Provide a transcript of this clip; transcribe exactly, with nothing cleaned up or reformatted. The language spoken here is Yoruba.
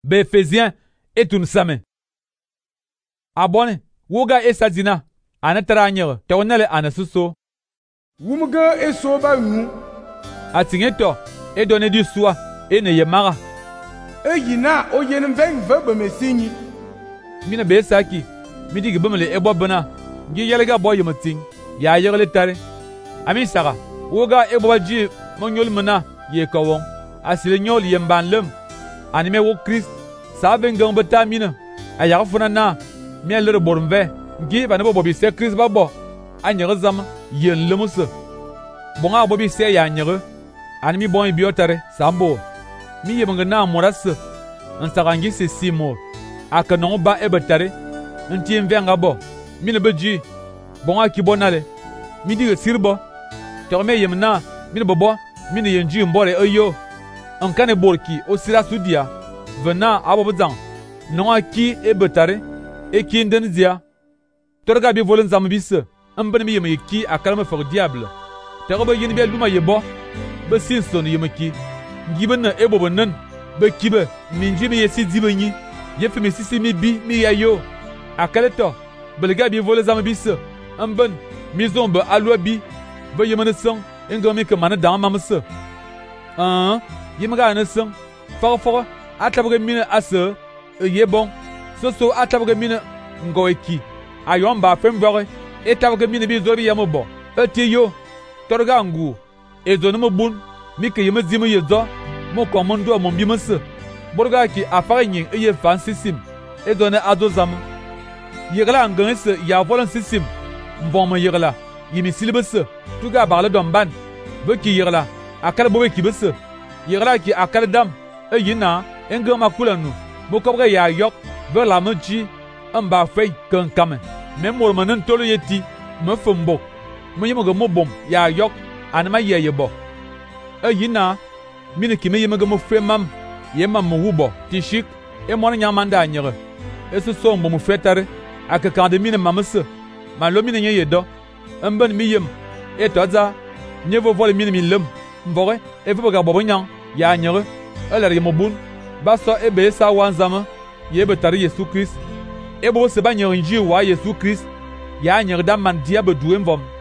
be Ephésiens et tun same. Abone, wuga esadina, anatara nyere, te onele anasuso. Wumuga eso ba wu. Atingeto, e donne du soi, e ne yemara. E yina o yenim veng verbe mesinyi. Mina be saki, midi gibumle e bobana, gi yelega boy muting, ya yerele tare. Ami sara, wuga e bobaji monyol mena, ye kawon, asile nyol yemban lem. Anime wo Christ, sa vengan beta mina, aya funa na, mi alere bormve, gi ba ne bobi se Christ babo, anyere zam, yen lemusse. Bonga bobi se ya nyere, animi bon biotare, sambo. Mi yemanga na moras, en sarangi se simo, aka non ba e betare, en tien venga bo, mi ne beji, bonga ki bonale, mi di sirbo, terme yemna, mi ne bobo, mi ne yenji mbore ayo. En kane borki o sira sudia, venant abobzang, non a ki e betare, e ki indenzia. Torga bi volen zambis, un ben mi yemi ki a kalme for diable. Terba yin bi luma yebo, be sinson yemeki, giben e bobonen, be kibe, minji mi yesi dibeni, yefi mi sisi mi bi mi yayo. A kaleto, belga bi volen zambis, un ben, mi zombe alwa bi, be yemeneson, engomi ke mana dan mamse. Un, yemaga aneson, fara fara, atabge mine ase, ye bon, so so atabge mine ngoeki, ayon ba femvore, etabge mine bi zori yamobo, etiyo, torga ngu, ezonomo bun, mike yeme zime yezo, mo komondo a mon bimese, borga ki afare nyin eye fan sisim, ezone adozam, yegla nganse ya volan sisim, mbom yegla, yimi silbese, tuga barle domban, beki yegla, akal bobe kibese, yegla ki akal dam, e yina, engama kulanu, mokobre ya yok, ve la meji, mba fey kan kame, même mo manen tolo yeti, me fumbo, me yemo mo bom, ya yok, anama ye yebo. E yina, mine ki me yemo mo fe mam, yema mo wubo, tishik, e mo nyamanda nyere. E se so mo mo fetare, aka kande mine mamese, ma lo mine ye do, mben mi yem, e toza, nyevo vole mine mi lem, mbore, e vo ga bobo nyang, ya nyere, e la yemo bun, baso e be sa wanzama, ye betari Yesu Christ. Ebo se ba nyer nji wa Yesu Christ, ya nyer da man dia be duem vom.